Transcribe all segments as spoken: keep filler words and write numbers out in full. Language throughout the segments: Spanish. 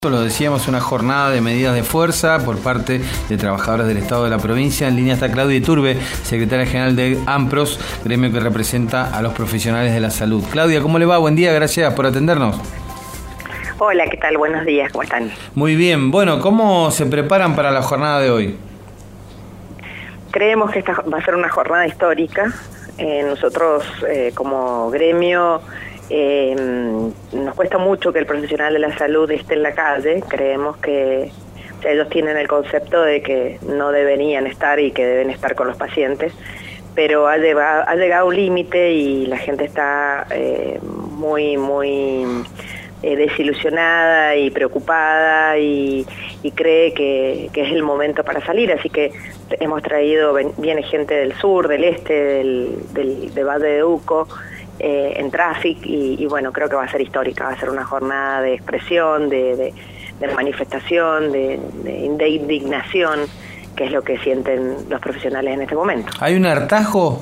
Lo decíamos, una jornada de medidas de fuerza por parte de trabajadores del Estado de la provincia. En línea está Claudia Iturbe, secretaria general de AMPROS, gremio que representa a los profesionales de la salud. Claudia, ¿cómo le va? Buen día, gracias por atendernos. Hola, ¿qué tal? Buenos días, ¿cómo están? Muy bien. Bueno, ¿cómo se preparan para la jornada de hoy? Creemos que esta va a ser una jornada histórica. Eh, nosotros, eh, como gremio, Eh, nos cuesta mucho que el profesional de la salud esté en la calle. Creemos que o sea, ellos tienen el concepto de que no deberían estar y que deben estar con los pacientes, pero ha llegado, ha llegado un límite y la gente está eh, muy, muy eh, desilusionada y preocupada y, y cree que, que es el momento para salir. Así que hemos traído, viene gente del sur, del este, del, del, de Valle de Uco, Eh, en tráfico y, y bueno, creo que va a ser histórica, va a ser una jornada de expresión, de, de, de manifestación, de, de, de indignación, que es lo que sienten los profesionales en este momento. ¿Hay un hartazgo?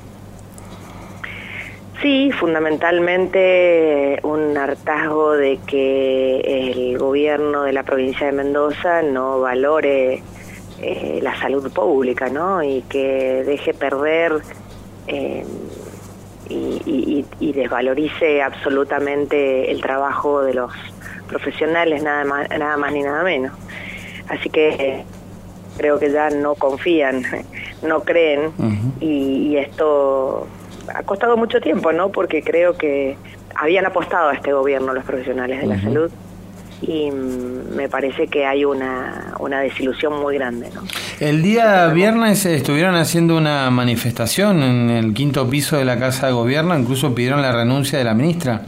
Sí, fundamentalmente un hartazgo de que el gobierno de la provincia de Mendoza no valore eh, la salud pública, ¿no? Y que deje perder eh, Y, y, y desvalorice absolutamente el trabajo de los profesionales, nada más, nada más ni nada menos. Así que eh, creo que ya no confían, no creen, uh-huh. y, y esto ha costado mucho tiempo, ¿no? Porque creo que habían apostado a este gobierno los profesionales de uh-huh. la salud, y me parece que hay una, una desilusión muy grande, ¿no? El día viernes estuvieron haciendo una manifestación en el quinto piso de la Casa de Gobierno, incluso pidieron la renuncia de la ministra.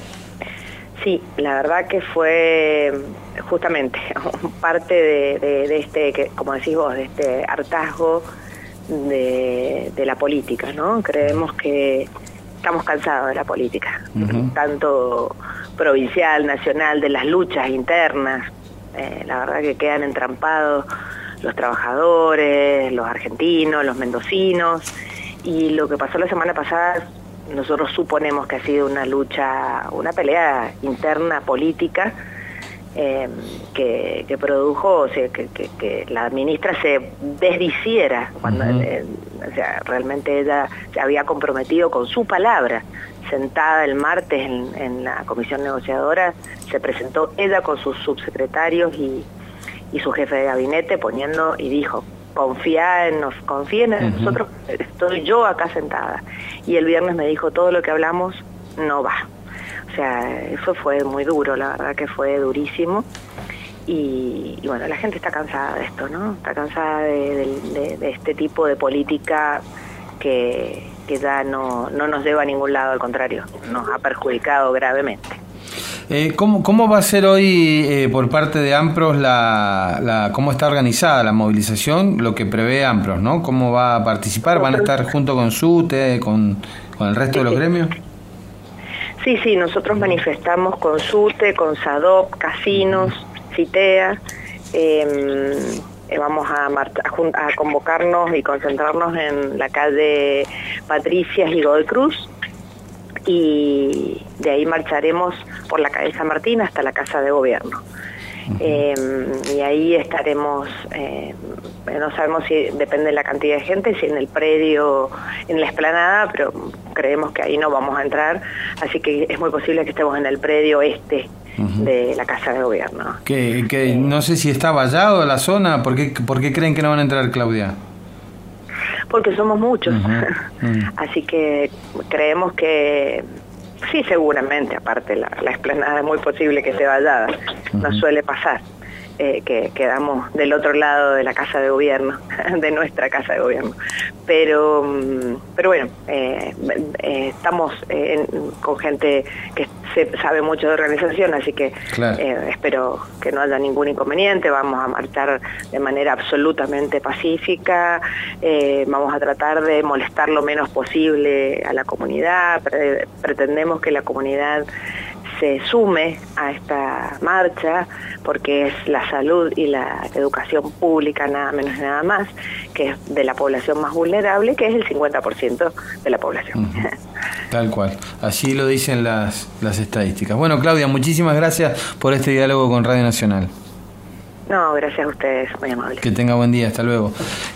Sí, la verdad que fue justamente parte de, de, de este, que, como decís vos, de este hartazgo de, de la política, ¿no? Creemos que estamos cansados de la política, uh-huh. tanto provincial, nacional, de las luchas internas. Eh, la verdad que quedan entrampados los trabajadores, los argentinos, los mendocinos, y lo que pasó la semana pasada nosotros suponemos que ha sido una lucha, una pelea interna política eh, que, que produjo, o sea, que, que, que la ministra se desdiciera cuando uh-huh. eh, o sea, realmente ella se había comprometido con su palabra. Sentada el martes en, en la comisión negociadora, se presentó ella con sus subsecretarios y, y su jefe de gabinete poniendo y dijo: confía en nos, confíen en uh-huh. nosotros, estoy yo acá sentada. Y el viernes me dijo: todo lo que hablamos no va. O sea, eso fue muy duro, la verdad que fue durísimo. Y, y bueno, la gente está cansada de esto, ¿no? Está cansada de, de, de este tipo de política que, que ya no, no nos lleva a ningún lado, al contrario, nos ha perjudicado gravemente. Eh, ¿cómo, ¿Cómo va a ser hoy eh, por parte de AMPROS la, la cómo está organizada la movilización, lo que prevé AMPROS, ¿no? ¿Cómo va a participar? ¿Van a estar junto con SUTE, con, con el resto sí, de los sí. gremios? Sí, sí, nosotros manifestamos con SUTE, con SADOP, Casinos, CITEA, eh, vamos a, a, a convocarnos y concentrarnos en la calle Patricias y Godoy Cruz, y de ahí marcharemos por la calle San Martín hasta la Casa de Gobierno. Uh-huh. Eh, y ahí estaremos, eh, no sabemos si depende de la cantidad de gente, si en el predio, en la explanada, pero creemos que ahí no vamos a entrar, así que es muy posible que estemos en el predio este uh-huh. de la Casa de Gobierno. Que, que eh, no sé si está vallado la zona. ¿Por qué, ¿Por qué creen que no van a entrar, Claudia? Porque somos muchos, uh-huh. uh-huh. así que creemos que sí, seguramente, aparte la, la explanada es muy posible que esté vallada, uh-huh. nos suele pasar eh, que quedamos del otro lado de la Casa de Gobierno, de nuestra Casa de Gobierno, pero pero bueno, eh, eh, estamos eh, en, con gente que se sabe mucho de organización, así que claro. eh, espero que no haya ningún inconveniente. Vamos a marchar de manera absolutamente pacífica, eh, vamos a tratar de molestar lo menos posible a la comunidad. Pre- pretendemos que la comunidad se sume a esta marcha, porque es la salud y la educación pública, nada menos y nada más, que es de la población más vulnerable, que es el cincuenta por ciento de la población. Uh-huh. Tal cual, así lo dicen las, las estadísticas. Bueno, Claudia, muchísimas gracias por este diálogo con Radio Nacional. No, gracias a ustedes, muy amable. Que tenga buen día, hasta luego.